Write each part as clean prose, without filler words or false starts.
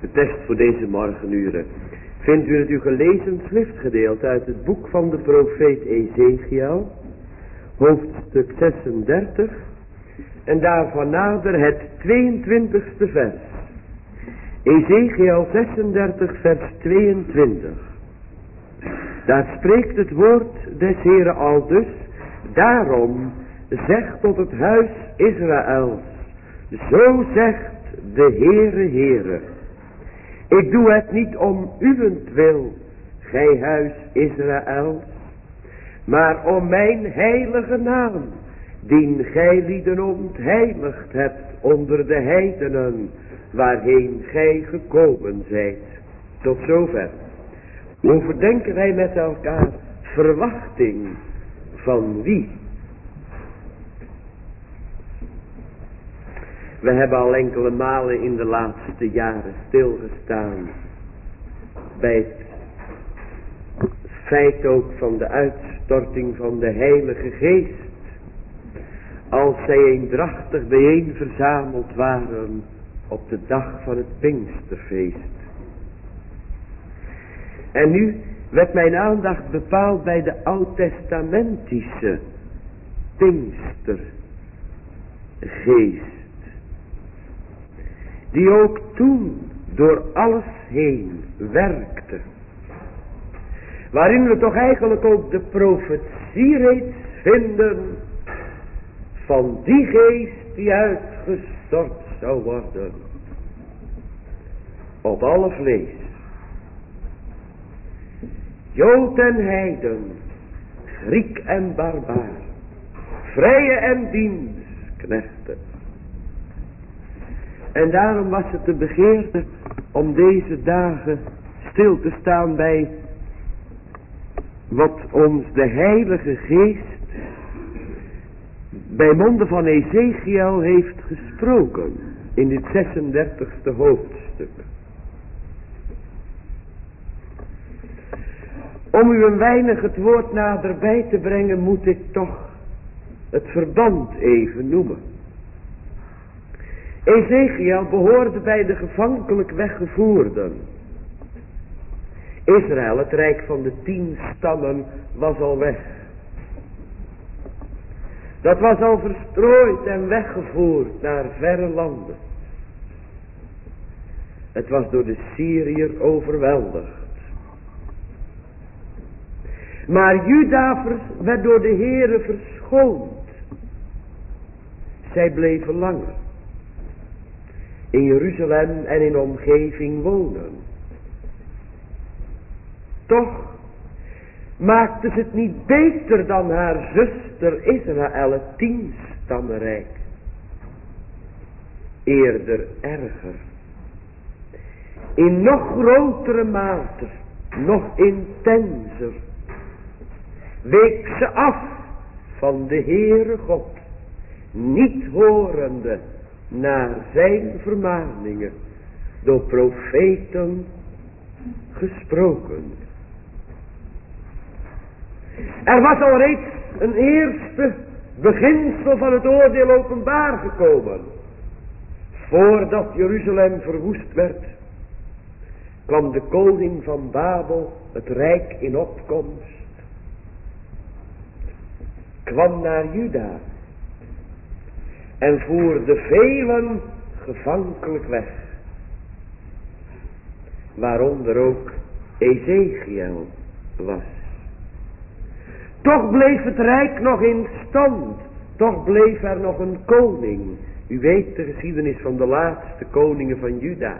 De tekst voor deze morgenuren vindt u in het u gelezen schriftgedeelte uit het boek van de profeet Ezechiel, hoofdstuk 36, en daarvan nader het 22e vers. Ezechiel 36 vers 22. Daar spreekt het woord des Heeren aldus: daarom zeg tot het huis Israëls, zo zegt de Heere. Ik doe het niet om uwentwil, gij huis Israëls, maar om mijn heilige naam, dien gij lieden ontheiligd hebt onder de heidenen, waarheen gij gekomen zijt. Tot zover. Overdenken wij met elkaar verwachting van wie? We hebben al enkele malen in de laatste jaren stilgestaan bij het feit ook van de uitstorting van de Heilige Geest, als zij eendrachtig bijeen verzameld waren op de dag van het Pinksterfeest. En nu werd mijn aandacht bepaald bij de oud-testamentische Pinkstergeest, die ook toen door alles heen werkte, waarin we toch eigenlijk ook de profetie reeds vinden van die geest die uitgestort zou worden op alle vlees, Jood en heiden, Griek en barbaar, vrije en dienstknechten. En daarom was het de begeerte om deze dagen stil te staan bij wat ons de Heilige Geest bij monden van Ezechiel heeft gesproken in dit 36e hoofdstuk. Om u een weinig het woord naderbij te brengen, moet ik toch het verband even noemen. Ezechiel behoorde bij de gevankelijk weggevoerden. Israël, het rijk van de 10 stammen, was al weg. Dat was al verstrooid en weggevoerd naar verre landen. Het was door de Syriër overweldigd. Maar Juda werd door de Heere verschoond. Zij bleven langer in Jeruzalem en in omgeving wonen. Toch maakte ze het niet beter dan haar zuster Israël, het 10-stammenrijk. Eerder erger. In nog grotere mate, nog intenser, week ze af van de Heere God, niet horende naar zijn vermaningen, door profeten gesproken. Er was al reeds een eerste beginsel van het oordeel openbaar gekomen. Voordat Jeruzalem verwoest werd, kwam de koning van Babel, het rijk in opkomst, kwam naar Juda en voerde velen gevankelijk weg, waaronder ook Ezechiel was. Toch bleef het rijk nog in stand, toch bleef er nog een koning. U weet de geschiedenis van de laatste koningen van Juda.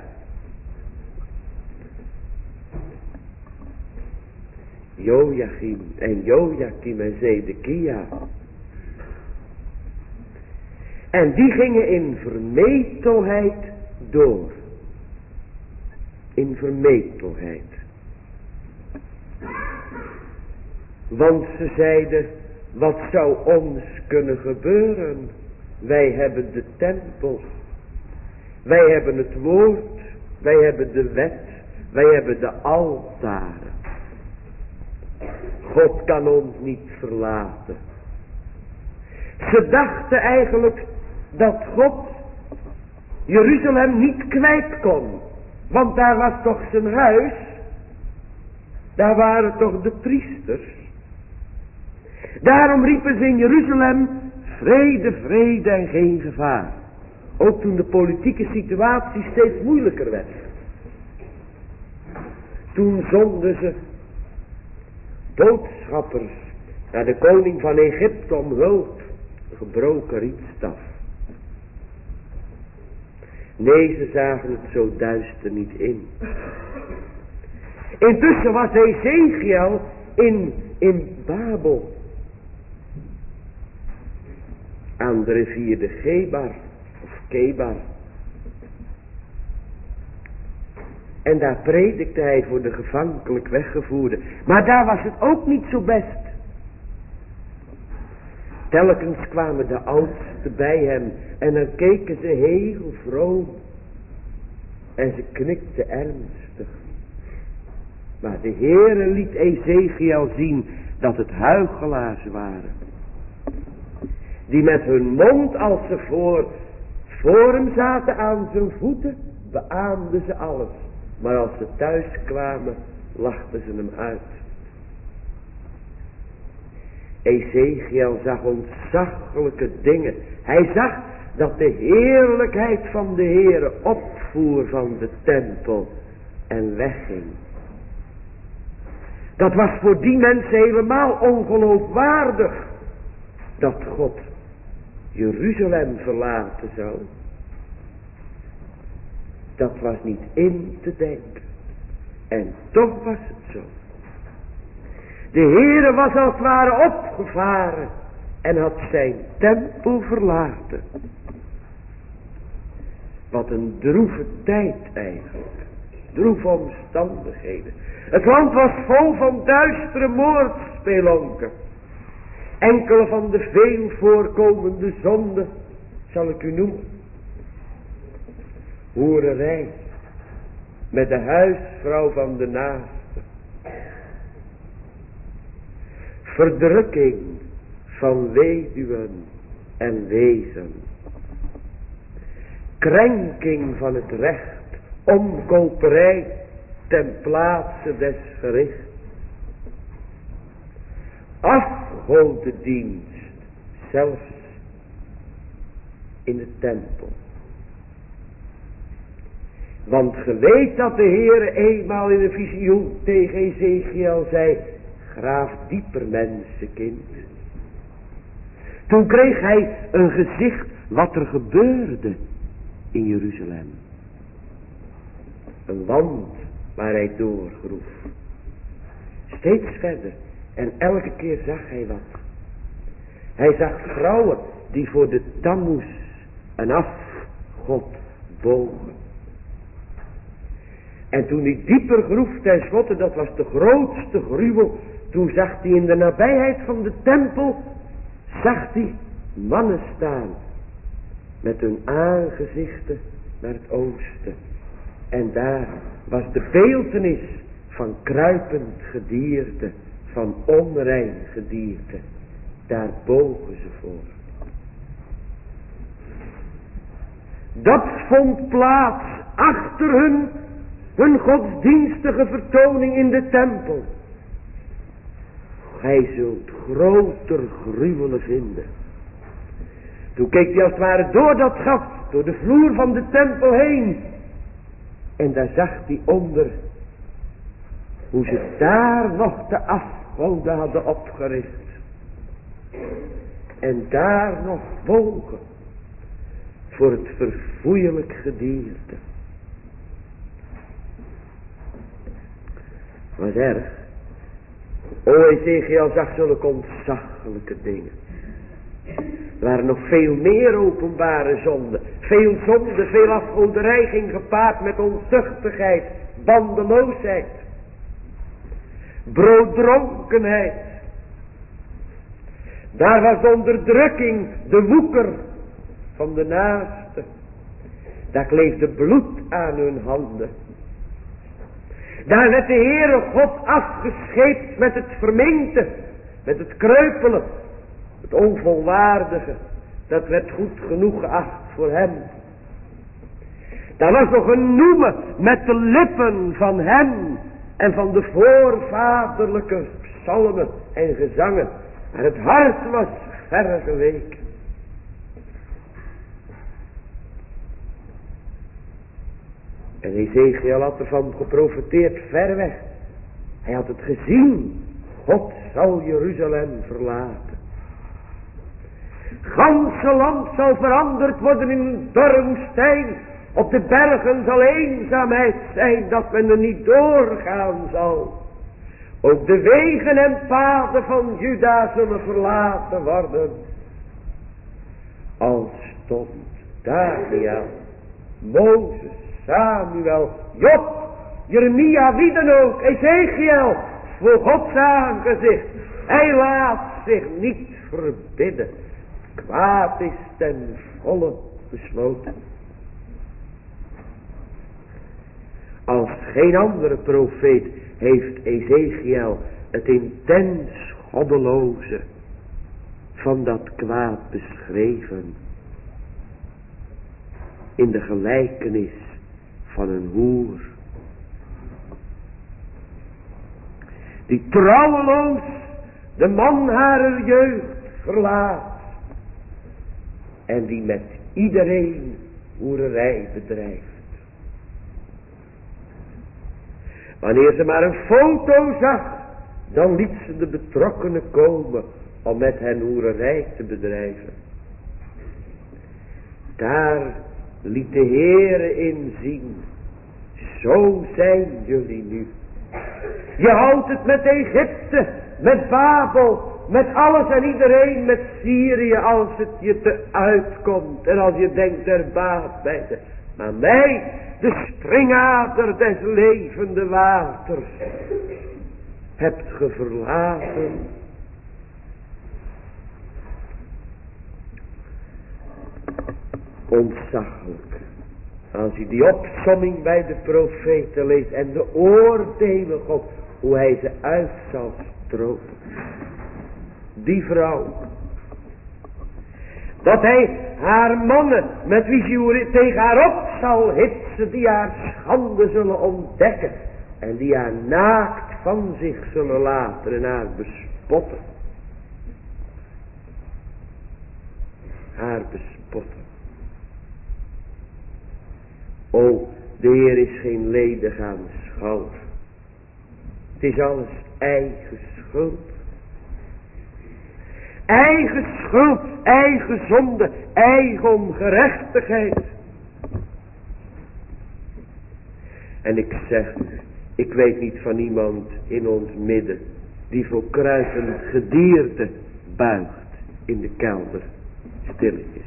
Joachim en Joachim en Zedekia. En die gingen in vermetelheid door. In vermetelheid. Want ze zeiden, wat zou ons kunnen gebeuren? Wij hebben de tempel. Wij hebben het woord. Wij hebben de wet. Wij hebben de altaren. God kan ons niet verlaten. Ze dachten eigenlijk dat God Jeruzalem niet kwijt kon. Want daar was toch zijn huis. Daar waren toch de priesters. Daarom riepen ze in Jeruzalem: vrede, vrede en geen gevaar. Ook toen de politieke situatie steeds moeilijker werd. Toen zonden ze boodschappers naar de koning van Egypte om hulp. Een gebroken rietstaf. Nee, ze zagen het zo duister niet in. Intussen was Ezekiel in Babel. Aan de rivier de Gebar of Kebar. En daar predikte hij voor de gevankelijk weggevoerden. Maar daar was het ook niet zo best. Telkens kwamen de oudsten bij hem en dan keken ze heel vroom. En ze knikten ernstig. Maar de Heere liet Ezekiel zien dat het huichelaars waren. Die met hun mond, als ze voor hem zaten aan zijn voeten, beaamden ze alles. Maar als ze thuis kwamen, lachten ze hem uit. Ezekiel zag ontzaglijke dingen. Hij zag dat de heerlijkheid van de Heere opvoer van de tempel en wegging. Dat was voor die mensen helemaal ongeloofwaardig. Dat God Jeruzalem verlaten zou. Dat was niet in te denken. En toch was het zo. De Heere was als het ware opgevaren en had zijn tempel verlaten. Wat een droeve tijd eigenlijk. Droeve omstandigheden. Het land was vol van duistere moordspelonken. Enkele van de veel voorkomende zonden zal ik u noemen. Hoererij met de huisvrouw van de naaste. Verdrukking van weduwen en wezen. Krenking van het recht. Omkoperij ten plaatse des gerichts. Afgodendienst, zelfs in de tempel. Want ge weet dat de Heere eenmaal in een visioen tegen Ezekiel zei: graaf dieper, mensenkind. Toen kreeg hij een gezicht wat er gebeurde in Jeruzalem. Een wand waar hij doorgroef. Steeds verder. En elke keer zag hij wat. Hij zag vrouwen die voor de Tammuz, een afgod, bogen. En toen hij dieper groef tenslotte, dat was de grootste gruwel. Toen zag hij in de nabijheid van de tempel, zag hij mannen staan. Met hun aangezichten naar het oosten. En daar was de beeltenis van kruipend gedierte. Van onrein gedierte. Daar bogen ze voor. Dat vond plaats achter hun godsdienstige vertoning in de tempel. Gij zult groter gruwelen vinden. Toen keek hij als het ware door dat gat, door de vloer van de tempel heen. En daar zag hij onder hoe ze daar nog de afgoden hadden opgericht. En daar nog bogen voor het verfoeilijk gedierte. Was erg. O, Ezekiel zag zulke ontzaglijke dingen. Er waren nog veel meer openbare zonden. Veel zonde, veel afgoderij ging gepaard met ontuchtigheid, bandeloosheid, brooddronkenheid. Daar was de onderdrukking, de woeker van de naaste. Daar kleefde bloed aan hun handen. Daar werd de Heere God afgescheept met het verminkte, met het kreupele, het onvolwaardige. Dat werd goed genoeg geacht voor hem. Dat was nog een noemen met de lippen van hem en van de voorvaderlijke psalmen en gezangen. Maar het hart was verre geweken. En Ezekiel had ervan geprofeteerd ver weg. Hij had het gezien. God zal Jeruzalem verlaten. Ganse land zal veranderd worden in een dorre woestijn. Op de bergen zal eenzaamheid zijn, dat men er niet doorgaan zal. Ook de wegen en paden van Juda zullen verlaten worden. Al stond Daniel, Mozes, Samuel, Job, Jeremia, wie dan ook, Ezekiel, voor Gods aangezicht. Hij laat zich niet verbidden. Kwaad is ten volle besloten. Als geen andere profeet heeft Ezekiel het intens goddeloze van dat kwaad beschreven. In de gelijkenis van een hoer. Die trouweloos de man harer jeugd verlaat. En die met iedereen hoererij bedrijft. Wanneer ze maar een foto zag, dan liet ze de betrokkenen komen om met hen hoererij te bedrijven. Daar liet de Heere in zien, zo zijn jullie nu. Je houdt het met Egypte, met Babel, met alles en iedereen, met Syrië, als het je te uitkomt en als je denkt er baat bij te. Maar mij, de springader des levende waters, hebt ge verlaten. Ontzaglijk. Als je die opsomming bij de profeten leest en de oordelen God, hoe hij ze uit zal stropen. Die vrouw. Dat hij haar mannen, met wie ze tegen haar op zal hitsen, die haar schande zullen ontdekken. En die haar naakt van zich zullen laten en haar bespotten. Haar bespotten. O, de Heer is geen ledig aanschouwer. Het is alles eigen schuld. Eigen schuld, eigen zonde, eigen ongerechtigheid. En ik zeg, ik weet niet van iemand in ons midden die voor kruipend gedierte buigt in de kelder, stilletjes.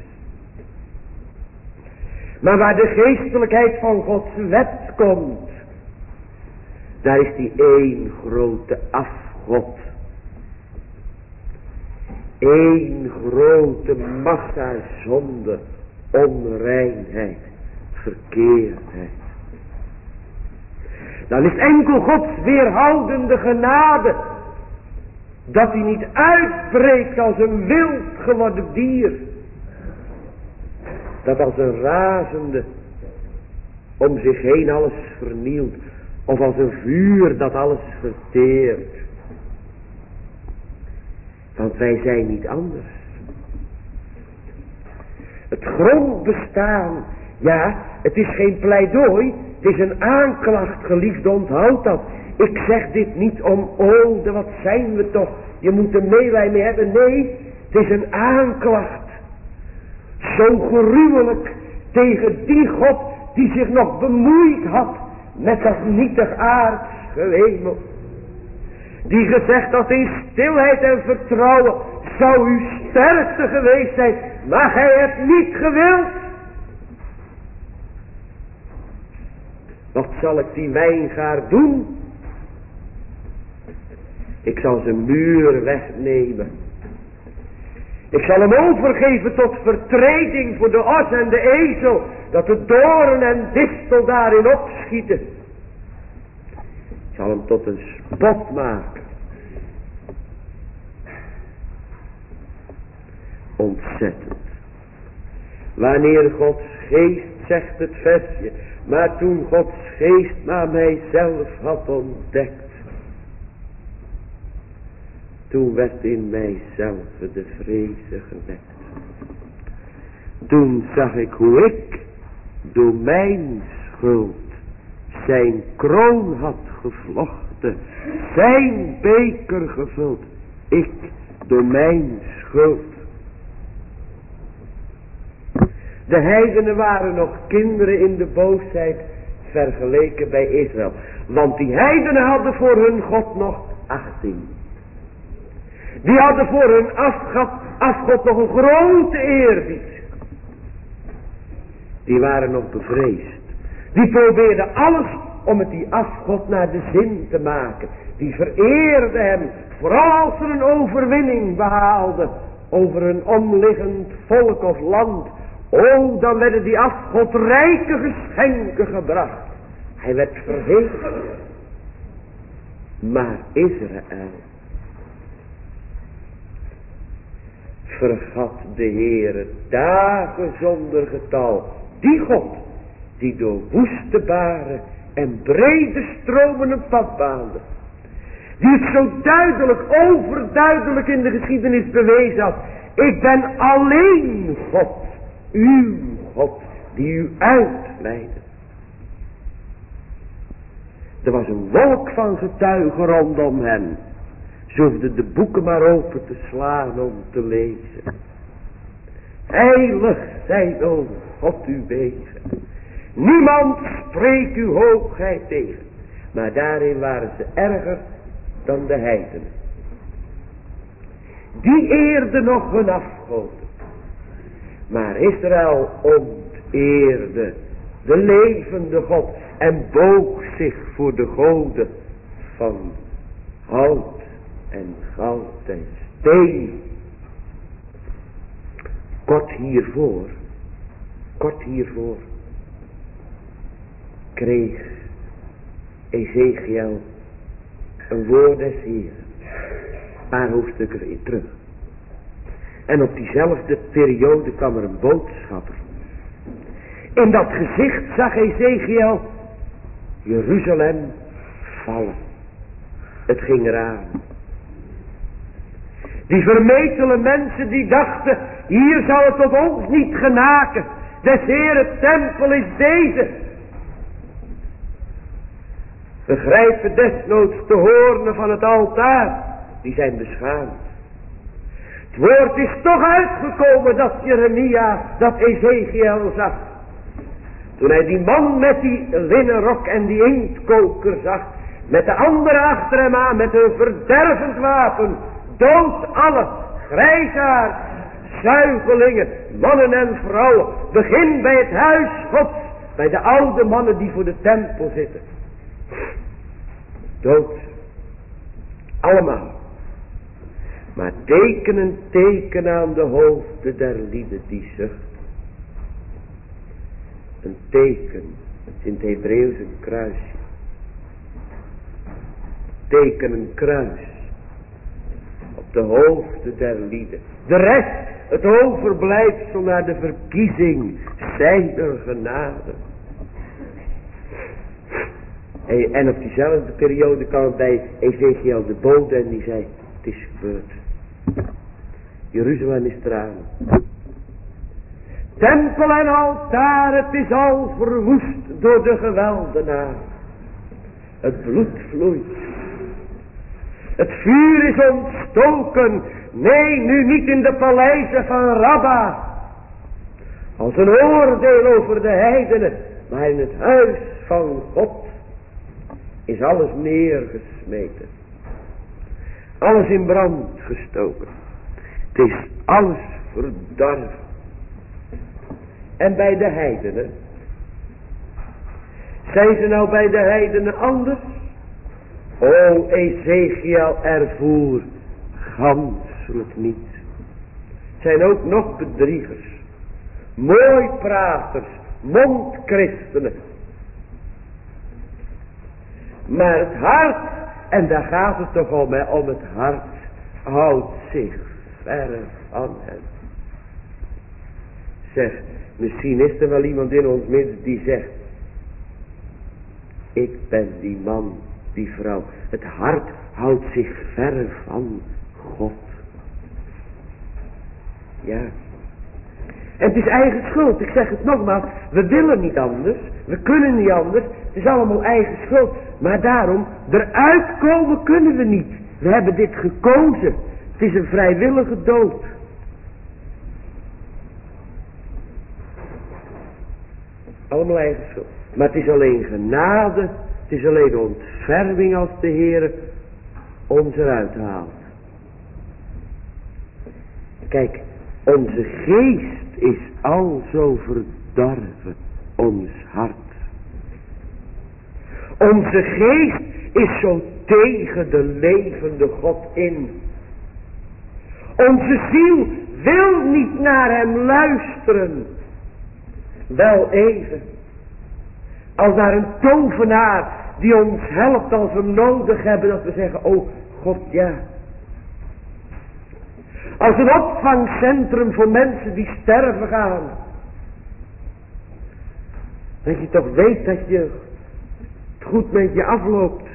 Maar waar de geestelijkheid van Gods wet komt, daar is die één grote afgod. Eén grote massa zonde, onreinheid, verkeerdheid. Dan is enkel Gods weerhoudende genade, dat hij niet uitbreekt als een wild geworden dier, dat als een razende om zich heen alles vernielt, of als een vuur dat alles verteert. Want wij zijn niet anders. Het grondbestaan, ja, het is geen pleidooi, het is een aanklacht, geliefde, onthoud dat. Ik zeg dit niet om, oh, wat zijn we toch, je moet er meelij mee hebben. Nee, het is een aanklacht. Zo gruwelijk tegen die God die zich nog bemoeid had met dat nietig aards gewemel. Die gezegd had in stilheid en vertrouwen, zou uw sterkste geweest zijn, maar gij hebt niet gewild. Wat zal ik die wijngaard doen? Ik zal zijn muur wegnemen. Ik zal hem overgeven tot vertreding voor de os en de ezel, dat de doorn en distel daarin opschieten. Ik zal hem tot een spot maken. Ontzettend. Wanneer Gods geest zegt het versje. Maar toen Gods geest naar mijzelf had ontdekt, toen werd in mijzelf de vreze gewekt. Toen zag ik hoe ik door mijn schuld zijn kroon had gevlochten, zijn beker gevuld. Ik door mijn schuld. De heidenen waren nog kinderen in de boosheid vergeleken bij Israël. Want die heidenen hadden voor hun God nog achting. Die hadden voor hun afgod nog een grote eerbied. Die waren nog bevreesd. Die probeerden alles om het die afgod naar de zin te maken. Die vereerden hem, vooral als er een overwinning behaalde over een omliggend volk of land. Oh, dan werden die afgod rijke geschenken gebracht. Hij werd verheven. Maar Israël vergat de Heere dagen zonder getal. Die God die door woeste baren en brede stromen een pad baande. Die het zo duidelijk, overduidelijk in de geschiedenis bewezen had. Ik ben alleen God, uw God, die u uitleidde. Er was een wolk van getuigen rondom hen. Ze hoefden de boeken maar open te slaan om te lezen. Heilig zijn, o God, uw wegen. Niemand spreekt uw hoogheid tegen. Maar daarin waren ze erger dan de heidenen. Die eerden nog hun afgoden. Maar Israël onteerde de levende God en boog zich voor de goden van hout en goud en steen. Kort hiervoor kreeg Ezekiel een woord des Heeren, een paar hoofdstukken terug. En op diezelfde periode kwam er een boodschapper. In dat gezicht zag Ezekiel Jeruzalem vallen. Het ging eraan. Die vermetele mensen die dachten, hier zal het tot ons niet genaken. Des Heeren tempel is deze. We grijpen desnoods de hoornen van het altaar. Die zijn beschaamd. Het woord is toch uitgekomen dat Jeremia, dat Ezekiel zag. Toen hij die man met die linnen rok en die inktkoker zag. Met de anderen achter hem aan met een verdervend wapen. Dood alle, grijsaard, zuigelingen, mannen en vrouwen. Begin bij het huis Gods, bij de oude mannen die voor de tempel zitten. Dood. Allemaal. Maar teken aan de hoofden der lieden die zucht. Een teken, in het Hebreeuws een kruisje. Teken een kruis. Op de hoofden der lieden. De rest, het overblijfsel naar de verkiezing, zijner genade. En op diezelfde periode kwam bij Ezekiel de bode en die zei, het is gebeurd. Jeruzalem is eraan. Tempel en altaar, het is al verwoest door de geweldenaar. Het bloed vloeit. Het vuur is ontstoken. Nee, nu niet in de paleizen van Rabba. Als een oordeel over de heidenen. Maar in het huis van God is alles neergesmeten. Alles in brand gestoken. Het is alles verdorven. En bij de heidenen. Zijn ze nou bij de heidenen anders? O, Ezekiel ervoer ganselijk niet. Zijn ook nog bedriegers. Mooi praters. Mondchristenen. Maar het hart, en daar gaat het toch om het hart, houdt zich verre van hen. Zeg, Misschien is er wel iemand in ons midden die zegt, ik ben die man, die vrouw. Het hart houdt zich ver van God. Ja. En het is eigen schuld, ik zeg het nogmaals, we willen niet anders, we kunnen niet anders, het is allemaal eigen schuld. Maar daarom, eruit komen kunnen we niet. We hebben dit gekozen, het is een vrijwillige dood. Allemaal eigen schuld. Maar het is alleen genade, het is alleen ontferming als de Heer ons eruit haalt. Kijk, onze geest is al zo verdorven, ons hart. Onze geest is zo tegen de levende God in. Onze ziel wil niet naar hem luisteren. Wel even. Als naar een tovenaar die ons helpt als we hem nodig hebben. Dat we zeggen, oh God ja. Als een opvangcentrum voor mensen die sterven gaan. Dat je toch weet dat je het goed met je afloopt.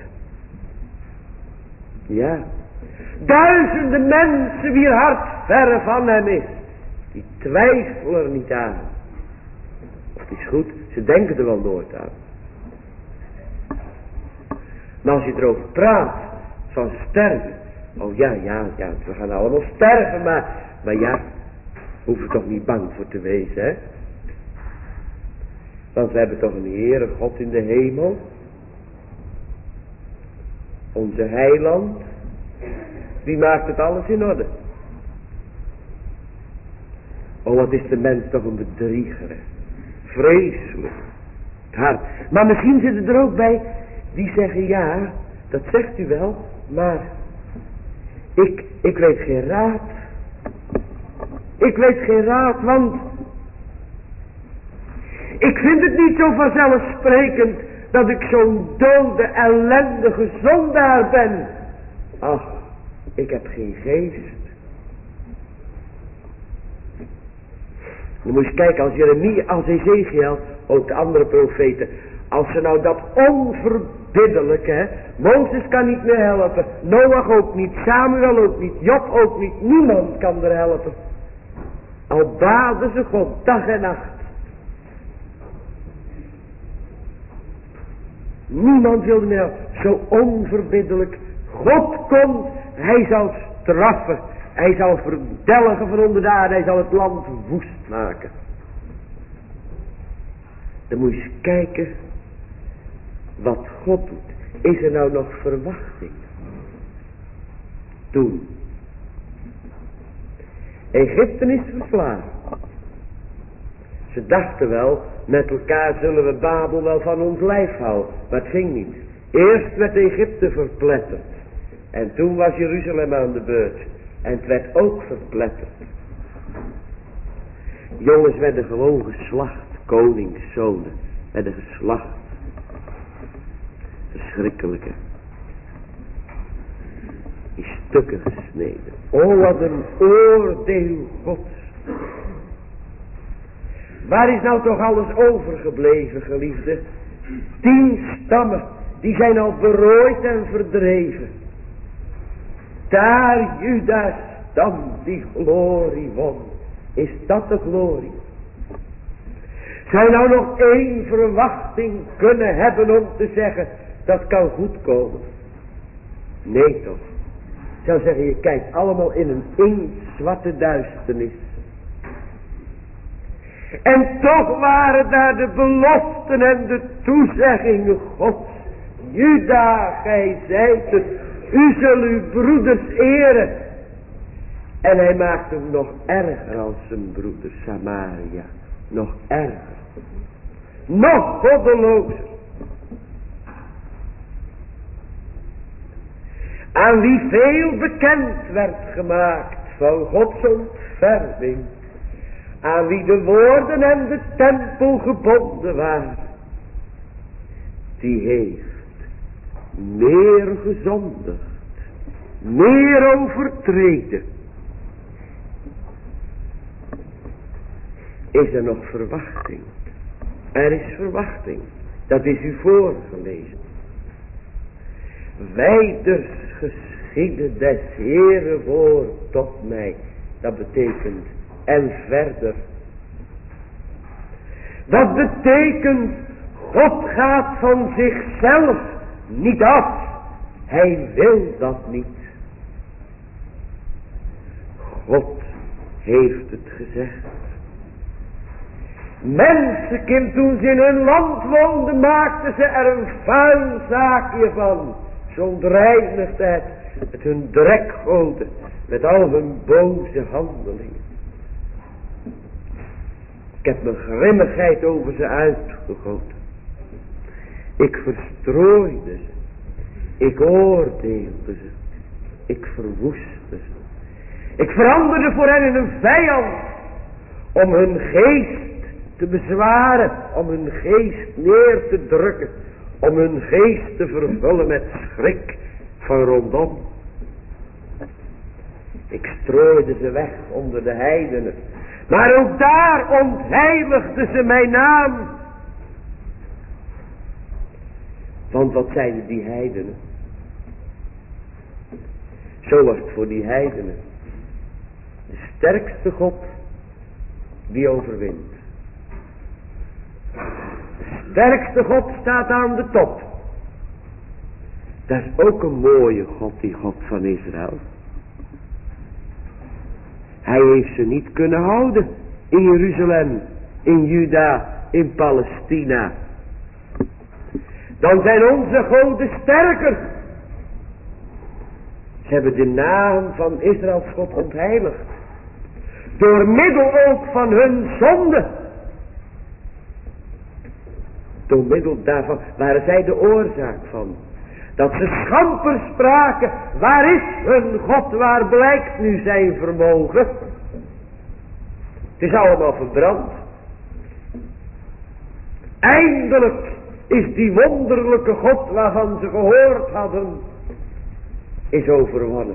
Ja. Duizenden mensen wier hart verre van hem is. Die twijfelen er niet aan. Of het is goed, ze denken er wel nooit aan. Maar als je erover praat, van sterven. Oh ja, we gaan allemaal sterven, maar ja, hoeven we toch niet bang voor te wezen, hè? Want we hebben toch een Heere God in de hemel. Onze heiland, die maakt het alles in orde. Oh, wat is de mens toch een bedrieger, hè? Vreselijk. Het hart. Maar misschien zitten er ook bij die zeggen, ja, dat zegt u wel, maar ik weet geen raad. Ik weet geen raad, want ik vind het niet zo vanzelfsprekend dat ik zo'n dode, ellendige zondaar ben. Ach, ik heb geen geest. Dan moet je kijken, als Jeremia, als Ezekiel, ook de andere profeten, als ze nou dat onverbiddelijke, hè, Mozes kan niet meer helpen, Noach ook niet, Samuel ook niet, Job ook niet, niemand kan er helpen. Al baden ze God dag en nacht. Niemand wilde meer helpen. Zo onverbiddelijk. God komt, hij zal straffen. Hij zal verdelgen van onder de aarde. Hij zal het land woest maken. Dan moet je eens kijken wat God doet. Is er nou nog verwachting? Toen. Egypte is verslagen. Ze dachten wel, met elkaar zullen we Babel wel van ons lijf houden. Maar het ging niet. Eerst werd Egypte verpletterd. En toen was Jeruzalem aan de beurt. En het werd ook verpletterd. Jongens werden gewoon geslacht. Koningszonen werden geslacht. Verschrikkelijke. In stukken gesneden. Oh, wat een oordeel Gods. Waar is nou toch alles overgebleven, geliefde? 10 stammen, die zijn al berooid en verdreven. Daar Juda's stam die glorie won. Is dat de glorie? Zou nou nog 1 verwachting kunnen hebben om te zeggen, dat kan goed komen? Nee toch. Ik zou zeggen, je kijkt allemaal in een inktzwarte duisternis. En toch waren daar de beloften en de toezeggingen Gods. Juda, gij zijt het. U zult uw broeders eren. En hij maakt hem nog erger als zijn broeder Samaria. Nog erger. Nog goddelozer. Aan wie veel bekend werd gemaakt van Gods ontferming. Aan wie de woorden en de tempel gebonden waren. Die heeft meer gezondigd. Meer overtreden. is er nog verwachting. Er is verwachting. Dat is u voorgelezen. Wijders geschiedde des Heere woord tot mij. Dat betekent en verder. Dat betekent God gaat van zichzelf niet af. Hij wil dat niet. God heeft het gezegd. Mensen, toen ze in hun land woonden, maakten ze er een vuil zaakje van. Ze ontreinigden het met hun drekgoden, met al hun boze handelingen. Ik heb mijn grimmigheid over ze uitgegoten. Ik verstrooide ze. Ik oordeelde ze. Ik verwoestte ze. Ik veranderde voor hen in een vijand. Om hun geest te bezwaren. Om hun geest neer te drukken. Om hun geest te vervullen met schrik van rondom. Ik strooide ze weg onder de heidenen. Maar ook daar ontheiligden ze mijn naam. Want wat zeiden die heidenen? Zo was het voor die heidenen. De sterkste God die overwint. De sterkste God staat aan de top. Dat is ook een mooie God, die God van Israël. Hij heeft ze niet kunnen houden in Jeruzalem, in Juda, in Palestina. Dan zijn onze goden sterker. Ze hebben de naam van Israëls God ontheiligd. Door middel ook van hun zonde. Door middel daarvan waren zij de oorzaak van. Dat ze schamper spraken. Waar is hun God? Waar blijkt nu zijn vermogen? Het is allemaal verbrand. Eindelijk is die wonderlijke God waarvan ze gehoord hadden, is overwonnen.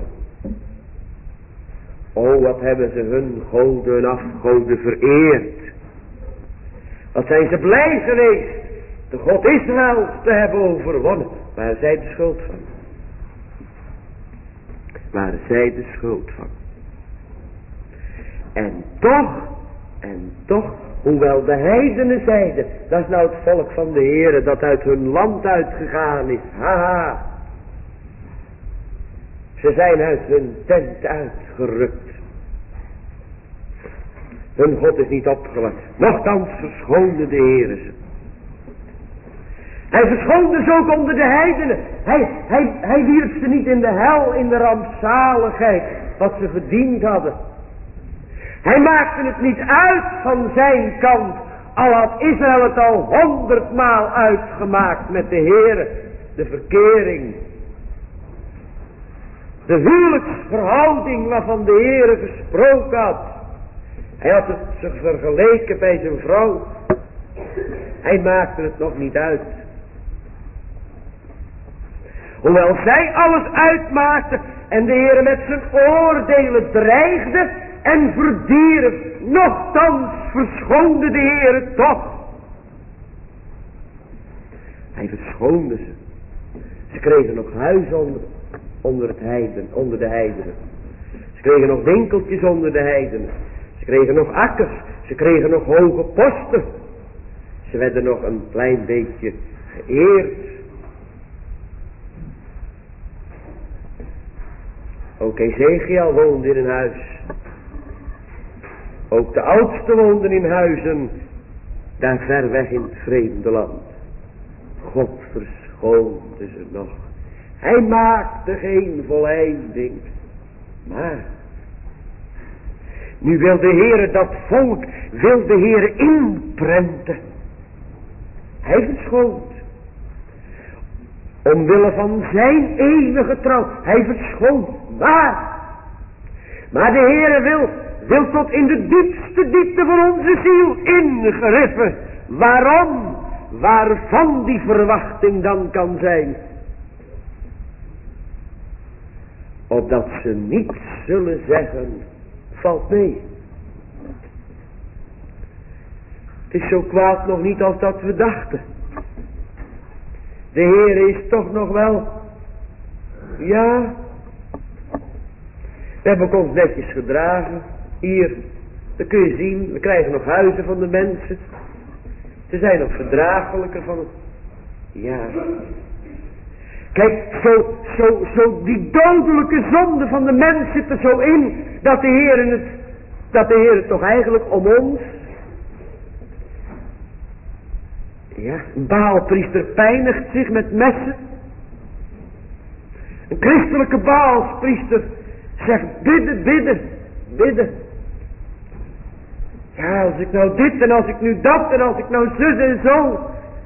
O, wat hebben ze hun goden en afgoden vereerd. Wat zijn ze blij geweest de God Israëls te hebben overwonnen. Waar zij de schuld van? Waar zij de schuld van? En toch, hoewel de heidenen zeiden, dat is nou het volk van de Heere dat uit hun land uitgegaan is. Haha. Ze zijn uit hun tent uitgerukt. Hun God is niet opgewekt. Nochtans verschoonde de Heere ze. Hij verschoonde ze ook onder de heidenen. Hij wierp ze niet in de hel, in de rampzaligheid, wat ze verdiend hadden. Hij maakte het niet uit van zijn kant, al had Israël het al 100 maal uitgemaakt met de Heere, de verkering. De huwelijksverhouding waarvan de Heere gesproken had. Hij had het zich vergeleken bij zijn vrouw. Hij maakte het nog niet uit. Hoewel zij alles uitmaakten en de Heere met zijn oordelen dreigde en verdierf, nochtans verschoonde de Heere toch. Hij verschoonde ze. Ze kregen nog huis onder de heidenen. Ze kregen nog winkeltjes onder de heidenen. Ze kregen nog akkers. Ze kregen nog hoge posten. Ze werden nog een klein beetje geëerd. Ook Ezekiel woonde in een huis. Ook de oudsten woonden in huizen, daar ver weg in het vreemde land. God verschoonde ze nog. Hij maakte geen volleinding. Maar nu wil de Heere dat volk, wil de Heere inprenten. Hij verschoont. Omwille van zijn eeuwige trouw. Hij verschoont. Maar de Heere wil tot in de diepste diepte van onze ziel ingriffen. Waarom? Waarvan die verwachting dan kan zijn. Opdat ze niet zullen zeggen, valt mee. Het is zo kwaad nog niet als dat we dachten. De Heer is toch nog wel, ja, we hebben ons netjes gedragen. Hier, dat kun je zien, we krijgen nog huizen van de mensen. Ze zijn nog verdraaglijker van het, ja. Kijk, zo die dodelijke zonde van de mens zit er zo in, dat de Heer het toch eigenlijk om ons, ja, een Baalpriester pijnigt zich met messen. Een christelijke Baalspriester zegt bidden, bidden, bidden. Ja, als ik nou dit en als ik nu dat en als ik nou zus en zo.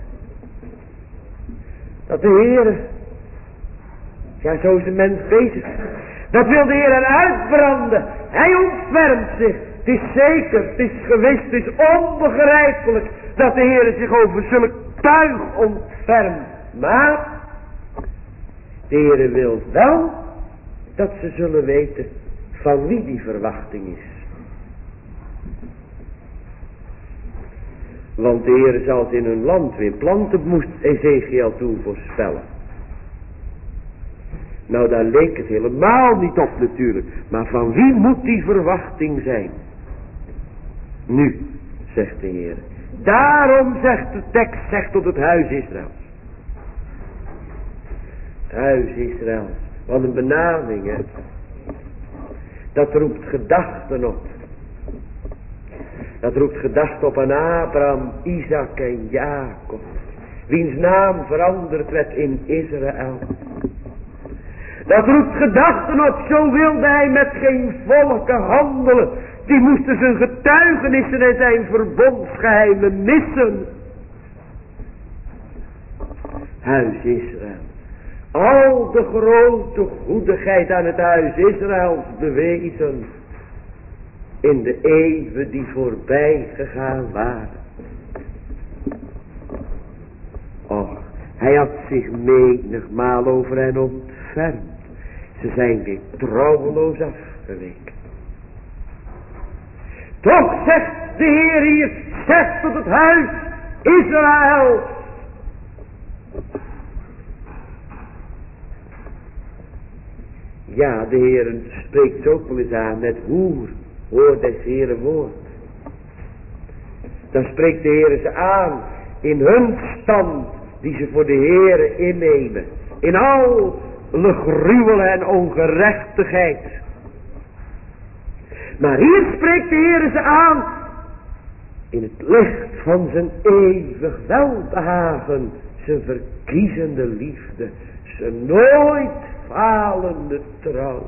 Dat de Heer, ja, zo is een mens bezig. Dat wil de Heer uitbranden. Hij ontfermt zich. Het is zeker, het is gewist, het is onbegrijpelijk dat de Heer zich over zulk tuig ontfermt. Maar de Heer wil wel dat ze zullen weten van wie die verwachting is. Want de Heer zal in hun land weer planten, moest Ezekiel toen voorspellen. Nou, daar leek het helemaal niet op natuurlijk. Maar van wie moet die verwachting zijn? Nu, zegt de Heer. Daarom zegt de tekst, zegt tot het huis Israëls. Huis Israëls. Wat een benaming, hè. Dat roept gedachten op. Dat roept gedachten op aan Abraham, Isaac en Jacob. Wiens naam veranderd werd in Israël. Dat roept gedachten op, zo wilde hij met geen volken handelen. Die moesten zijn getuigenissen en zijn verbondsgeheimen missen. Huis Israël. Al de grote goedigheid aan het huis Israëls bewezen. In de eeuwen die voorbij gegaan waren. Och, hij had zich menigmaal over hen ontfermd. Ze zijn weer trouweloos afgeweken. Toch zegt de Heer hier, zegt tot het huis Israël. Ja, de Heer spreekt ook wel eens aan met hoer. Hoor des Heeren woord. Dan spreekt de Heer ze aan in hun stand die ze voor de Heere innemen. In alle gruwel en ongerechtigheid. Maar hier spreekt de Heer ze aan in het licht van zijn eeuwig welbehagen. Zijn verkiezende liefde. Zijn nooit falende trouw.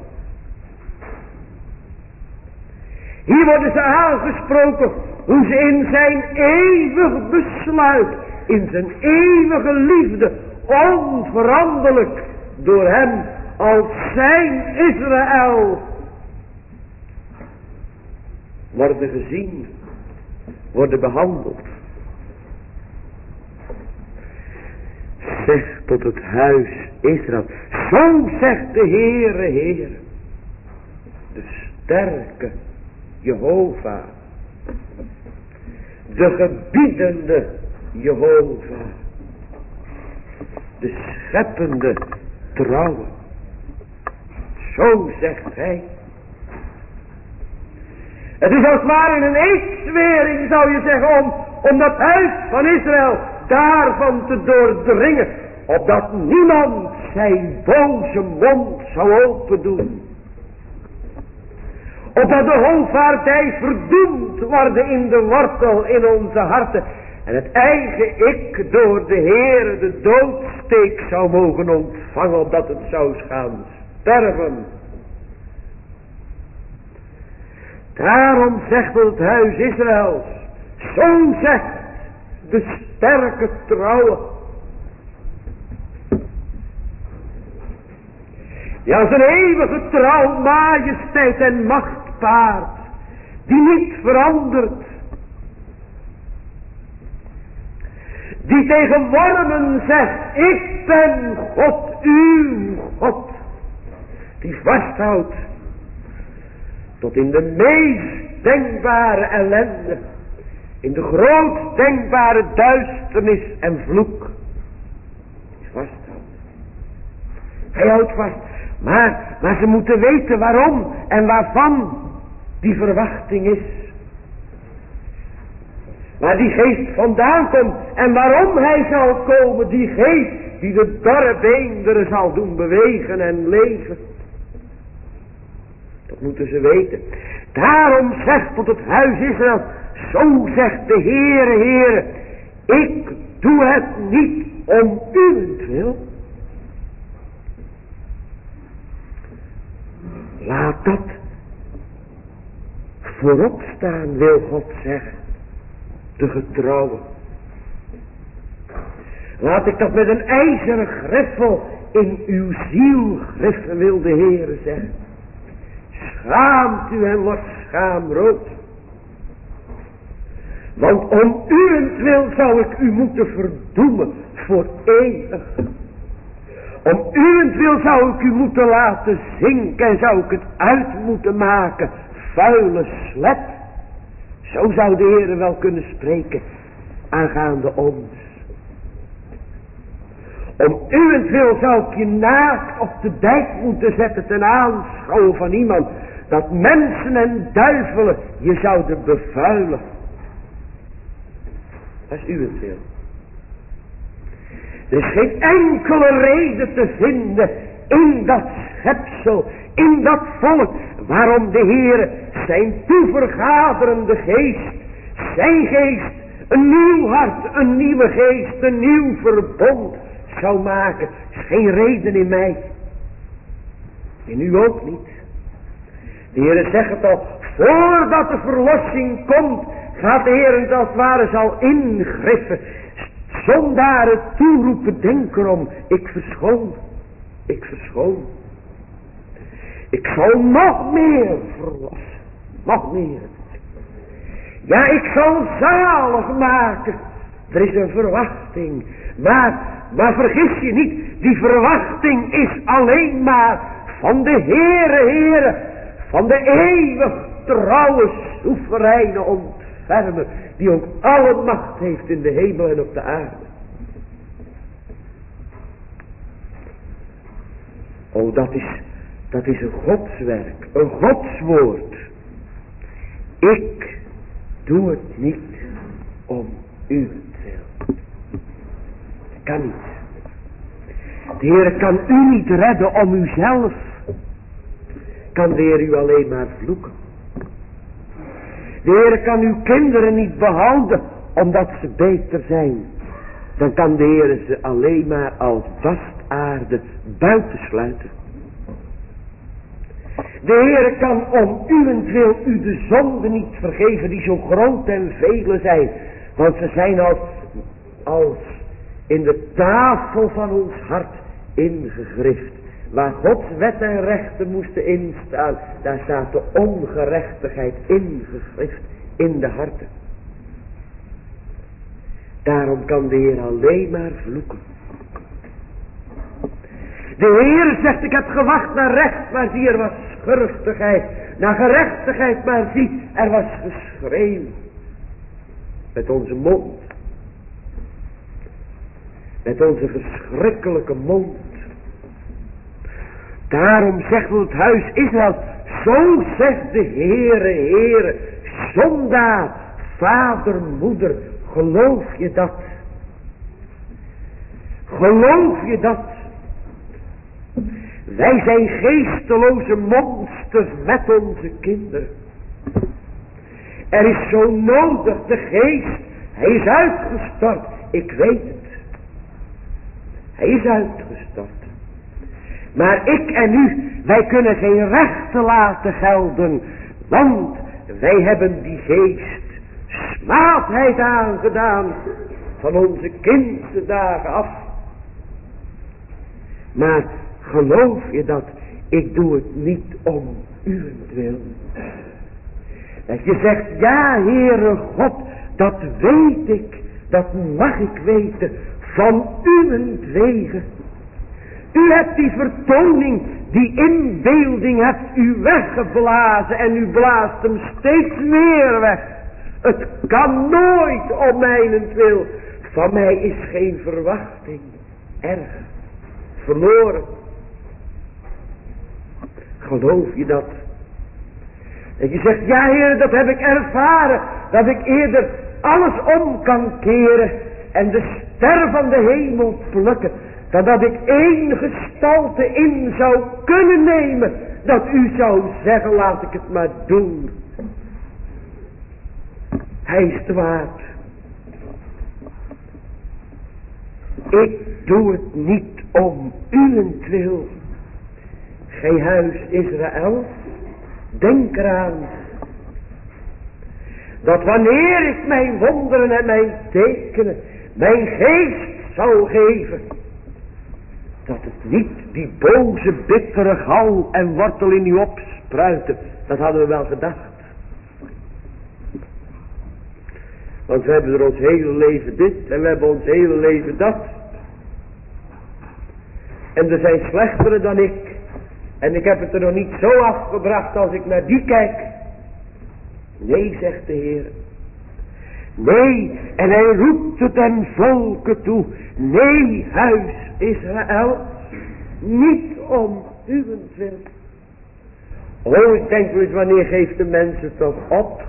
Hier worden ze aangesproken hoe ze in zijn eeuwig besluit, in zijn eeuwige liefde, onveranderlijk door hem als zijn Israël worden gezien, worden behandeld. Zeg tot het huis Israël, zo zegt de Heere, Heer, de sterke Jehovah, de gebiedende Jehovah, de scheppende trouwe. Zo zegt hij. Het is als het ware een eedswering, zou je zeggen, om dat huis van Israël daarvan te doordringen, opdat niemand zijn boze mond zou open doen. Opdat de hoogvaardij verdoemd worden in de wortel in onze harten. En het eigen ik door de Heere de doodsteek zou mogen ontvangen, opdat het zou gaan sterven. Daarom zegt het huis Israëls, zo zegt de sterke trouwe. Ja, zijn eeuwige trouw, majesteit en macht paard, die niet verandert. Die tegen wormen zegt, ik ben God, uw God. Die vasthoudt tot in de meest denkbare ellende. in de groot denkbare duisternis en vloek vasthouden. Hij houdt vast. Maar ze moeten weten waarom en waarvan die verwachting is. Waar die geest vandaan komt en waarom hij zal komen. Die geest die de dorre beenderen zal doen bewegen en leven. Dat moeten ze weten. Daarom zegt tot het huis Israël, zo zegt de Heere, Heere, ik doe het niet om uwentwil. Laat dat voorop staan, wil God zeggen, de getrouwe. Laat ik dat met een ijzeren griffel in uw ziel griffen, wil de Heere zeggen. Schaamt u en wordt schaamrood. Want om uwentwil zou ik u moeten verdoemen voor eeuwig. Om uwentwil zou ik u moeten laten zinken en zou ik het uit moeten maken. Vuile slet. Zo zou de Heere wel kunnen spreken aangaande ons. Om uwentwil zou ik je naakt op de dijk moeten zetten ten aanschouwen van iemand. Dat mensen en duivelen je zouden bevuilen. Dat is uwentwil. Er is geen enkele reden te vinden in dat schepsel, in dat volk, waarom de Heere zijn toevergaderende geest, zijn geest, een nieuw hart, een nieuwe geest, een nieuw verbond zou maken. Er is geen reden in mij. In u ook niet. De Heere zegt het al, voordat de verlossing komt, gaat de Heer als het ware zal ingriffen. Zondaren toeroepen, denk erom, ik verschoon. Ik verschoon. Ik zal nog meer verlossen. Nog meer. Ja, ik zal zalig maken. Er is een verwachting. Maar vergis je niet, die verwachting is alleen maar van de Heere, Heere. Van de eeuwig trouwe, soevereine ontfermer. Die ook alle macht heeft in de hemel en op de aarde. Oh, dat is een godswerk. Een godswoord. Ik doe het niet om uwentwil. Kan niet. De Heer kan u niet redden om uzelf. Kan de Heer u alleen maar vloeken. De Heer kan uw kinderen niet behouden omdat ze beter zijn. Dan kan de Heer ze alleen maar als bastaarde buitensluiten. De Heer kan om uwentwil u de zonden niet vergeven die zo groot en vele zijn. Want ze zijn als in de tafel van ons hart ingegrift. Waar Gods wet en rechten moesten instaan, daar staat de ongerechtigheid ingegrift in de harten. Daarom kan de Heer alleen maar vloeken. De Heer zegt, ik heb gewacht naar recht, maar zie, er was schurftigheid. Naar gerechtigheid, maar zie, er was geschreeuw. Met onze mond. Met onze verschrikkelijke mond. Daarom zegt het huis Israël, zo zegt de Heere, Heere, zondaar, vader, moeder, geloof je dat? Geloof je dat? Wij zijn geesteloze monsters met onze kinderen. Er is zo nodig de geest. Hij is uitgestort. Ik weet het. Hij is uitgestort. Maar ik en u, wij kunnen geen rechten laten gelden. Want wij hebben die geest smaadheid aangedaan van onze kinderdagen af. Maar geloof je dat? Ik doe het niet om uwentwil. Dat je zegt, ja Heere God, dat weet ik, dat mag ik weten, van uwentwege. U hebt die vertoning, die inbeelding hebt u weggeblazen en u blaast hem steeds meer weg. Het kan nooit om mijnentwil. Van mij is geen verwachting erg. Verloren. Geloof je dat? En je zegt, ja Heer, dat heb ik ervaren. Dat ik eerder alles om kan keren. En de ster van de hemel plukken. Dan dat ik één gestalte in zou kunnen nemen. Dat u zou zeggen, laat ik het maar doen. Hij is te waard. Ik doe het niet om uwentwil. Gij huis Israël, denk eraan. Dat wanneer ik mijn wonderen en mijn tekenen, mijn geest zou geven. Dat het niet die boze, bittere gal en wortel in u opspruiten. Dat hadden we wel gedacht. Want we hebben er ons hele leven dit en we hebben ons hele leven dat. En er zijn slechtere dan ik. En ik heb het er nog niet zo afgebracht als ik naar die kijk. Nee, zegt de Heer. Nee, en hij roept het den volken toe. Nee, huis Israël, niet om uwentwil. Oh, ik denk wel eens, wanneer geeft de mens het toch op?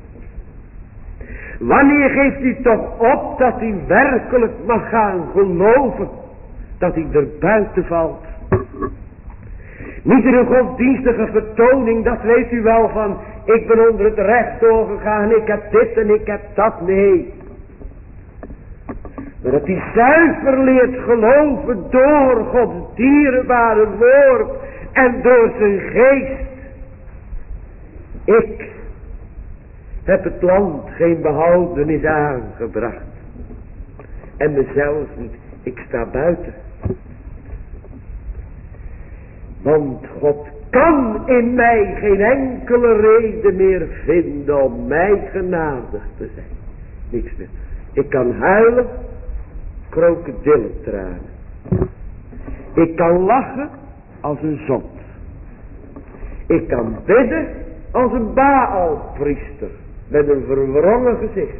Wanneer geeft hij toch op dat hij werkelijk mag gaan geloven dat hij er buiten valt? Niet in een godsdienstige vertoning, dat weet u wel van, ik ben onder het recht doorgegaan, ik heb dit en ik heb dat, nee. Maar dat hij zuiver leert geloven door Gods dierbare woord en door zijn geest. Ik heb het land geen behoudenis aangebracht. En mezelf niet, ik sta buiten. Want God kan in mij geen enkele reden meer vinden om mij genadig te zijn. Niks meer. Ik kan huilen, krokodillentranen. Ik kan lachen als een zot. Ik kan bidden als een Baalpriester met een verwrongen gezicht.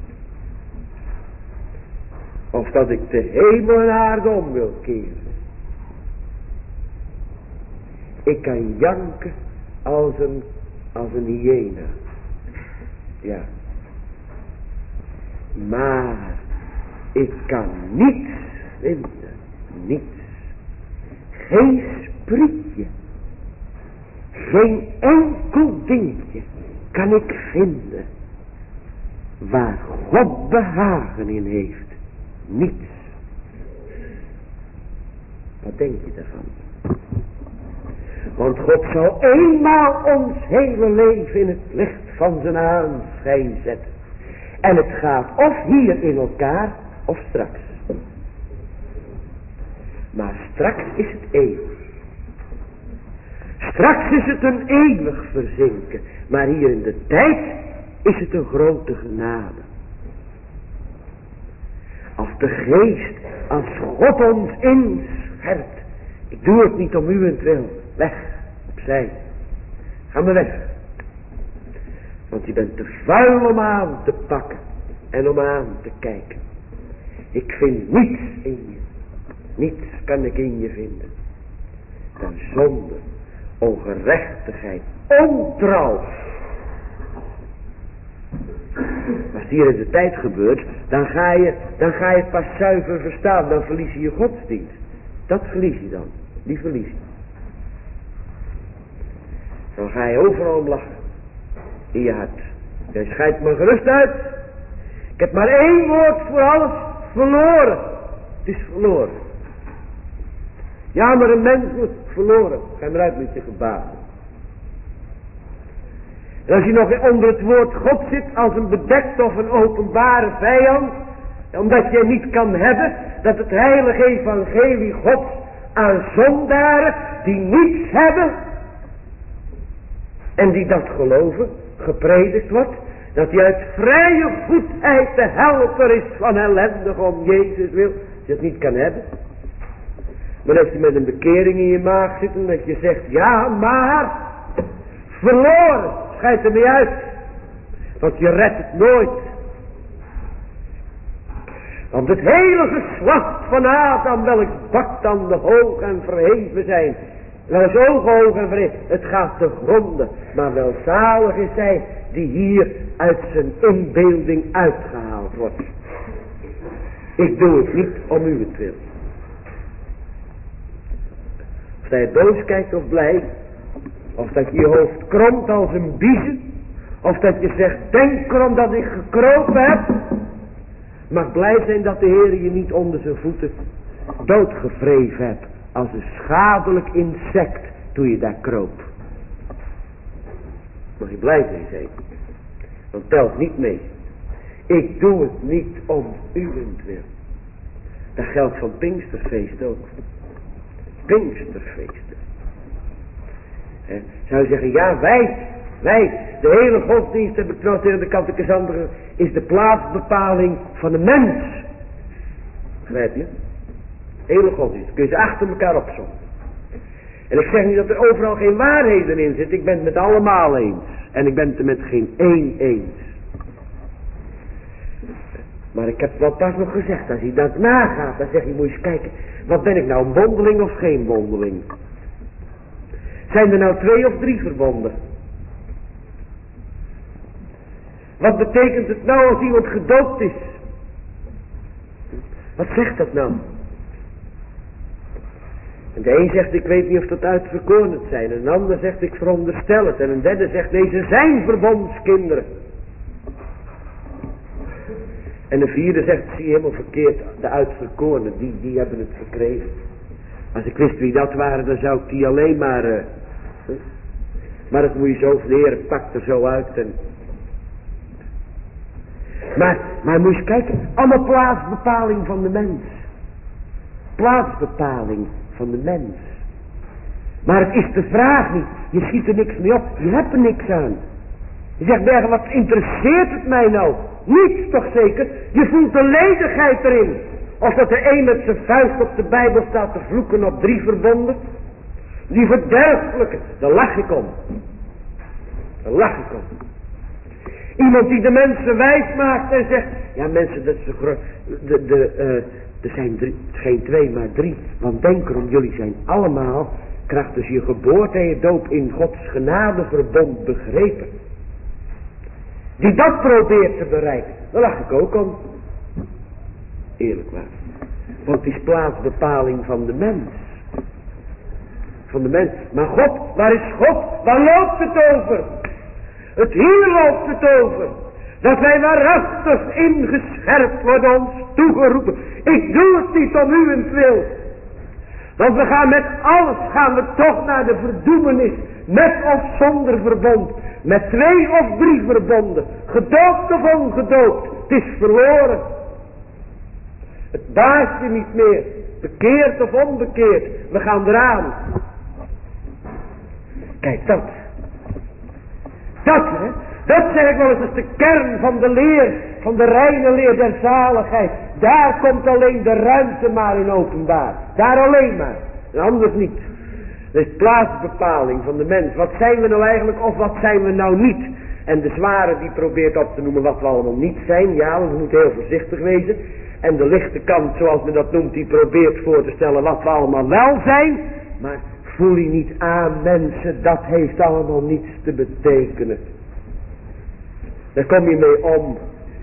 Of dat ik de hemel en aarde om wil keren. Ik kan janken als een hyena. Ja. Maar ik kan niets vinden. Niets. Geen sprietje. Geen enkel dingetje kan ik vinden. Waar God behagen in heeft. Niets. Wat denk je daarvan? Want God zal eenmaal ons hele leven in het licht van zijn aanschijn zetten. En het gaat of hier in elkaar of straks. Maar straks is het eeuwig. Straks is het een eeuwig verzinken. Maar hier in de tijd is het een grote genade. Als de geest, als God ons inscherpt. Ik doe het niet om uwentwil. Weg, opzij. Ga maar weg. Want je bent te vuil om aan te pakken. En om aan te kijken. Ik vind niets in je. Niets kan ik in je vinden. Dan zonde, ongerechtigheid, ontrouw. Als het hier in de tijd gebeurt, dan ga je het pas zuiver verstaan. Dan verlies je je godsdienst. Dat verlies je dan. Die verlies je. Dan ga je overal om lachen. In je hart. Jij scheidt me gerust uit. Ik heb maar één woord voor alles. Verloren. Het is verloren. Ja, maar een mens wordt verloren. Ga maar uit met je gebaren. En als je nog onder het woord God zit als een bedekte of een openbare vijand. Omdat je niet kan hebben dat het heilige evangelie Gods aan zondaren die niets hebben. En die dat geloven, gepredikt wordt. Dat hij uit vrije goedheid de helper is van ellendig om Jezus wil. Als je het niet kan hebben. Maar als je met een bekering in je maag zit en dat je zegt, ja maar, verloren, schijt er mee uit. Want je redt het nooit. Want het hele geslacht van Adam, welks baktanden hoog en verheven zijn, wel zo hoog en verheven, het gaat te gronden. Maar welzalig is hij die hier uit zijn inbeelding uitgehaald wordt. Ik doe het niet om uwentwil. Of dat je boos kijkt of blij, of dat je je hoofd kromt als een biezen, of dat je zegt, denk erom dat ik gekropen heb. Mag blij zijn dat de Heer je niet onder zijn voeten doodgevreven hebt als een schadelijk insect toen je daar kroop. Mag je blij zijn. Want telt niet mee. Ik doe het niet om uwentwil. Dat geldt van Pinksterfeest ook. Pinksterfeesten. Zou je zeggen, ja wij, de hele godsdienst, heb ik trouwens tegen de catechisanden, is de plaatsbepaling van de mens. Begrijp je? Hele godsdienst. Kun je ze achter elkaar opzommen. En ik zeg niet dat er overal geen waarheden in zitten. Ik ben het met allemaal eens. En ik ben het er met geen één eens. Maar ik heb wel pas nog gezegd, als je dat nagaat, dan zeg je, moet je eens kijken, wat ben ik nou, een bondeling of geen bondeling? Zijn er nou 2 of 3 verbonden? Wat betekent het nou als iemand gedoopt is? Wat zegt dat nou? En de een zegt, ik weet niet of dat uitverkoren zijn. En een ander zegt, ik veronderstel het. En een derde zegt, nee, ze zijn verbondskinderen. En een vierde zegt, zie je helemaal verkeerd, de uitverkorenen, die hebben het verkregen. Als ik wist wie dat waren, dan zou ik die alleen maar... Maar dat moet je zo leren, pakt er zo uit. Maar moet je eens kijken, allemaal plaatsbepaling van de mens. Plaatsbepaling van de mens. Maar het is de vraag niet, je schiet er niks mee op, je hebt er niks aan. Je zegt, Bergen, wat interesseert het mij nou? Niets toch zeker? Je voelt de ledigheid erin. Of dat de een met zijn vuist op de Bijbel staat te vloeken op 3 verbonden. Die verderfelijke, daar lach ik om. Daar lach ik om. Iemand die de mensen wijs maakt en zegt, ja mensen, dat is zo groot. Er zijn geen 2 maar 3. Want denk erom, jullie zijn allemaal krachtens je geboorte en je doop in Gods genadeverbond begrepen. Die dat probeert te bereiken, daar lach ik ook om. Eerlijk waar. Want het is plaatsbepaling van de mens. Van de mens. Maar God, waar is God? Waar loopt het over? Het hier loopt het over. Dat wij waarachtig ingescherpt worden, ons toegeroepen. Ik doe het niet om uwentwil. Want we gaan met alles, gaan we toch naar de verdoemenis. Met of zonder verbond. Met 2 of 3 verbonden. Gedoopt of ongedoopt. Het is verloren. Het baast je niet meer. Bekeerd of onbekeerd. We gaan eraan. Kijk dat. Dat, hè. Dat zeg ik wel eens, is de kern van de leer, van de reine leer der zaligheid. Daar komt alleen de ruimte maar in openbaar. Daar alleen maar. En anders niet. Dat is plaatsbepaling van de mens. Wat zijn we nou eigenlijk of wat zijn we nou niet? En de zware die probeert op te noemen wat we allemaal niet zijn. Ja, want we moeten heel voorzichtig wezen. En de lichte kant, zoals men dat noemt, die probeert voor te stellen wat we allemaal wel zijn. Maar voel je niet aan, mensen, dat heeft allemaal niets te betekenen. Daar kom je mee om.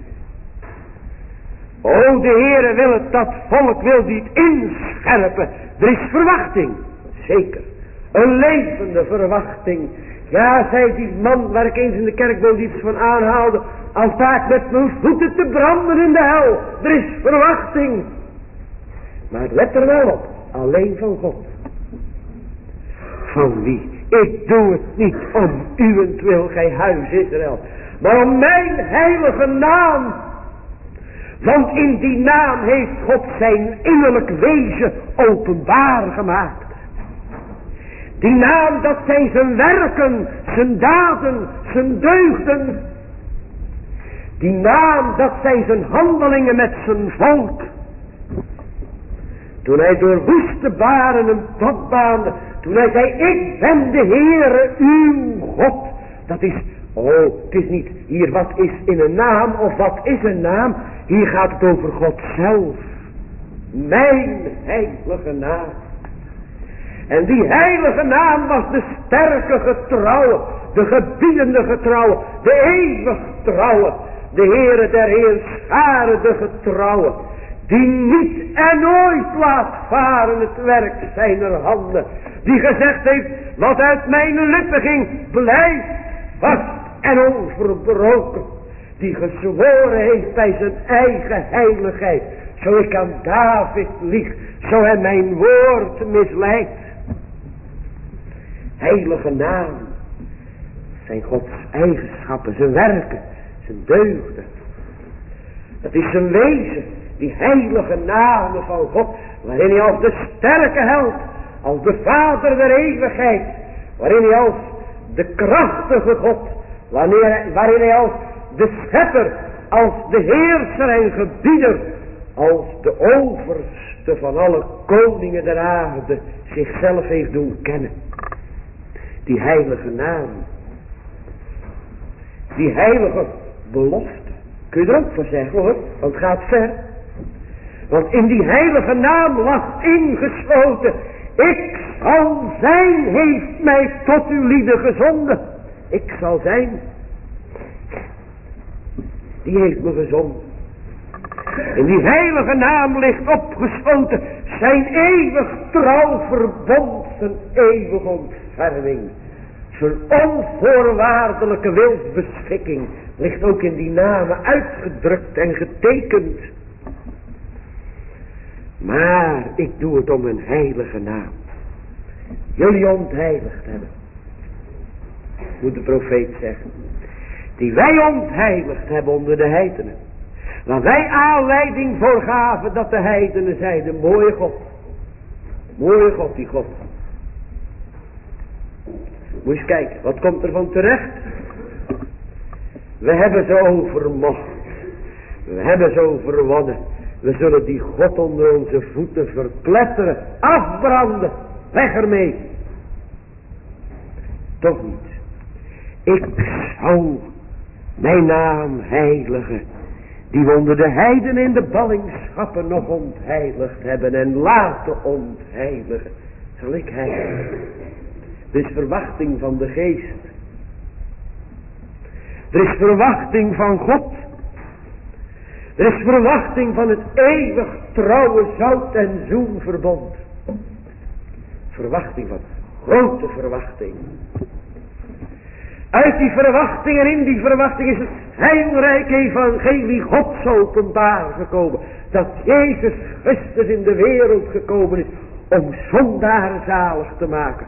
O, de Heere wil het, dat volk wil die het inscherpen. Er is verwachting. Zeker. Een levende verwachting. Ja, zei die man waar ik eens in de kerkboot iets van aanhaalde. Al sta ik met mijn voeten te branden in de hel. Er is verwachting. Maar let er wel op. Alleen van God. Van wie? Ik doe het niet om uwentwil, gij huis Israël. Maar om mijn heilige naam. Want in die naam heeft God zijn innerlijk wezen openbaar gemaakt. Die naam, dat zijn zijn werken, zijn daden, zijn deugden. Die naam, dat zijn zijn handelingen met zijn volk. Toen hij door woeste baren een pad baande. Toen hij zei, ik ben de Heere, uw God. Dat is Oh, het is niet hier wat is in een naam of wat is een naam. Hier gaat het over God zelf. Mijn heilige naam. En die heilige naam was de sterke getrouwe, de gebiedende getrouwe, de eeuwig trouwe, de Heere der Heerscharen, de getrouwe, die niet en nooit laat varen het werk zijner handen, die gezegd heeft, wat uit mijn lippen ging, blijft vast en onverbroken, die gezworen heeft bij zijn eigen heiligheid, zo ik aan David lieg, zo hij mijn woord misleidt. Heilige naam zijn Gods eigenschappen, zijn werken, zijn deugden. Het is zijn wezen, die heilige namen van God, waarin hij als de sterke held, als de Vader der eeuwigheid, waarin hij als de krachtige God, waarin hij als de schepper, als de heerser en gebieder, als de overste van alle koningen der aarde zichzelf heeft doen kennen. Die heilige naam. Die heilige belofte. Kun je er ook voor zeggen hoor. Want het gaat ver. Want in die heilige naam lag ingesloten. Ik zal zijn heeft mij tot uw lieden gezonden. Ik zal zijn. Die heeft me gezonden. In die heilige naam ligt opgesloten zijn eeuwig trouw verbond, zijn eeuwige ontferming. Zijn onvoorwaardelijke wilsbeschikking ligt ook in die namen uitgedrukt en getekend. Maar ik doe het om een heilige naam. Jullie ontheiligd hebben. Moet de profeet zeggen. Die wij ontheiligd hebben onder de heidenen. Waar wij aanleiding voor gaven dat de heidenen zeiden, mooie God. Mooie God, die God. Moet je eens kijken, wat komt er van terecht? We hebben ze overmocht. We hebben ze overwonnen. We zullen die God onder onze voeten verpletteren, afbranden. Weg ermee. Toch niet. Ik zou mijn naam heiligen, die we onder de heidenen in de ballingschappen nog ontheiligd hebben en laten ontheiligen, zal ik heiligen. Er is verwachting van de geest. Er is verwachting van God. Er is verwachting van het eeuwig trouwe zout en zoenverbond. Verwachting van, grote verwachting. Uit die verwachting en in die verwachting is het heilrijke evangelie Gods openbaar gekomen. Dat Jezus Christus in de wereld gekomen is om zondaren zalig te maken.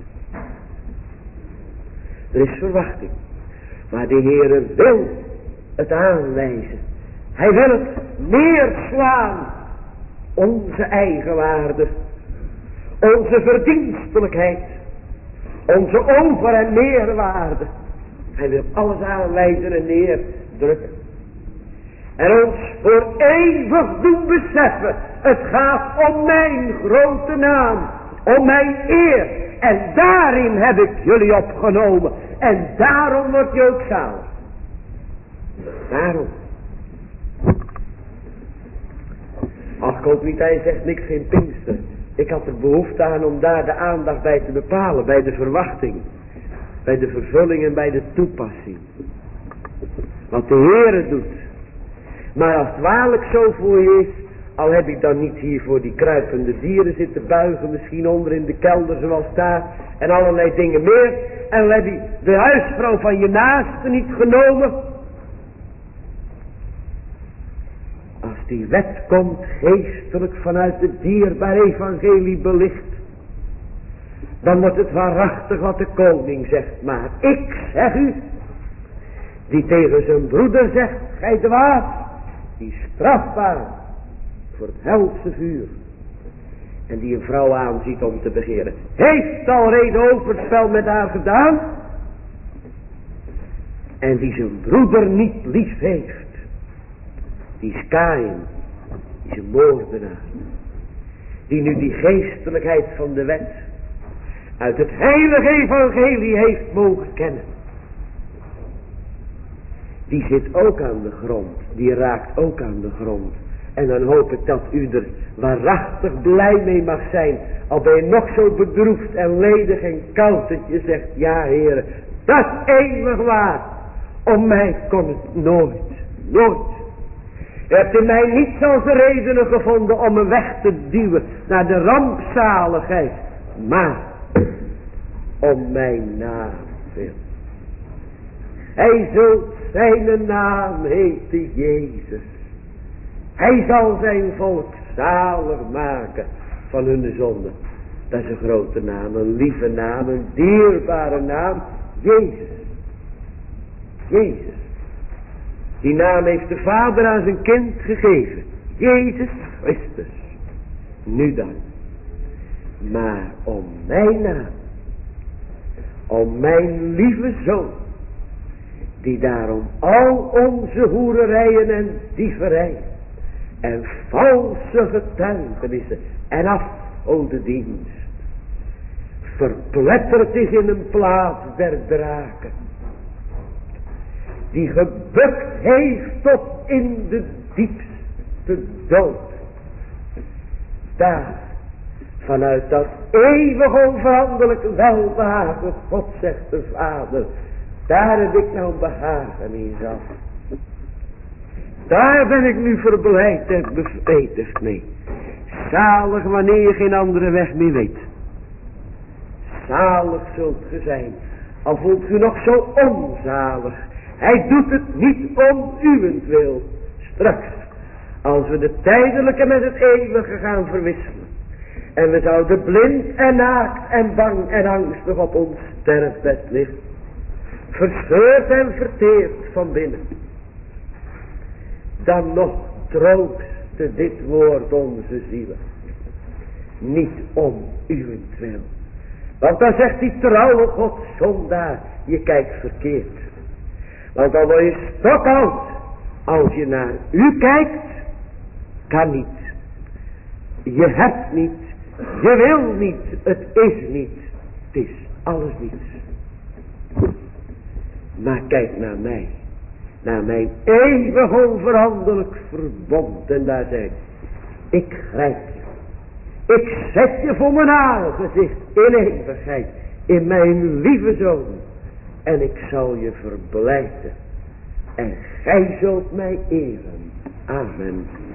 Er is verwachting. Maar de Heere wil het aanwijzen. Hij wil het neerslaan. Onze eigenwaarde. Onze verdienstelijkheid. Onze over- en meerwaarde. Hij wil alles aanwijzen en neerdrukken. En ons voor eeuwig doen beseffen. Het gaat om mijn grote naam. Om mijn eer. En daarin heb ik jullie opgenomen. En daarom wordt je ook zalig. Daarom. Ach, ik hoop niet, hij zegt niks geen Pinkster. Ik had er behoefte aan om daar de aandacht bij te bepalen. Bij de verwachting. Bij de vervulling en bij de toepassing. Wat de Heere doet. Maar als het waarlijk zo voor je is. Al heb ik dan niet hier voor die kruipende dieren zitten buigen. Misschien onder in de kelder zoals daar. En allerlei dingen meer. En dan heb je de huisvrouw van je naaste niet genomen. Als die wet komt geestelijk vanuit het dierbare evangelie belicht. Dan wordt het waarachtig wat de koning zegt. Maar ik zeg u. Die tegen zijn broeder zegt. Gij dwaas. Die is strafbaar. Voor het helse vuur. En die een vrouw aanziet om te begeren. Heeft al reden overspel met haar gedaan. En die zijn broeder niet lief heeft. Die is Kaïn. Die is een moordenaar. Die nu die geestelijkheid van de wet. Uit het heilige evangelie heeft mogen kennen. die zit ook aan de grond. Die raakt ook aan de grond. En dan hoop ik dat u er waarachtig blij mee mag zijn. Al ben je nog zo bedroefd en ledig en koud dat je zegt, ja Heere, dat is eeuwig waar. Om mij kon het nooit. U hebt in mij niet zoals redenen gevonden om me weg te duwen naar de rampzaligheid. Maar om mijn naam wil. Hij zult zijn naam heten Jezus. Hij zal zijn volk zalig maken van hun zonde. Dat is een grote naam, een lieve naam, een dierbare naam. Jezus. Jezus. Die naam heeft de Vader aan zijn kind gegeven. Jezus Christus. Nu dan. Maar om mijn naam. Om mijn lieve zoon. Die daarom al onze hoererijen en dieverijen. En valse getuigenissen. En afgodendienst. Verpletterd is in een plaats der draken. Die gebukt heeft tot in de diepste dood. Daar, vanuit dat eeuwig onveranderlijk welbehagen, God zegt de Vader, daar heb ik nou behagen in zal. Daar ben ik nu verblijd en bevredigd mee. Zalig wanneer je geen andere weg meer weet. Zalig zult ge zijn, al voelt u nog zo onzalig. Hij doet het niet om uwentwil. Straks, als we de tijdelijke met het eeuwige gaan verwisselen. En we zouden blind en naakt en bang en angstig op ons sterfbed liggen. Verscheurd en verteerd van binnen. Dan nog troostte dit woord onze zielen. Niet om uwentwil. Want dan zegt die trouwe God, zondaar, je kijkt verkeerd. Want dan word je stokoud. Als je naar u kijkt, kan niet. Je hebt niet. Je wil niet. Het is niet. Het is alles niets. Maar kijk naar mij. Naar mijn eeuwig onveranderlijk verbond. En daar zeg ik grijp je. Ik zet je voor mijn aangezicht in eeuwigheid. In mijn lieve zoon. En ik zal je verblijden. En gij zult mij eren. Amen.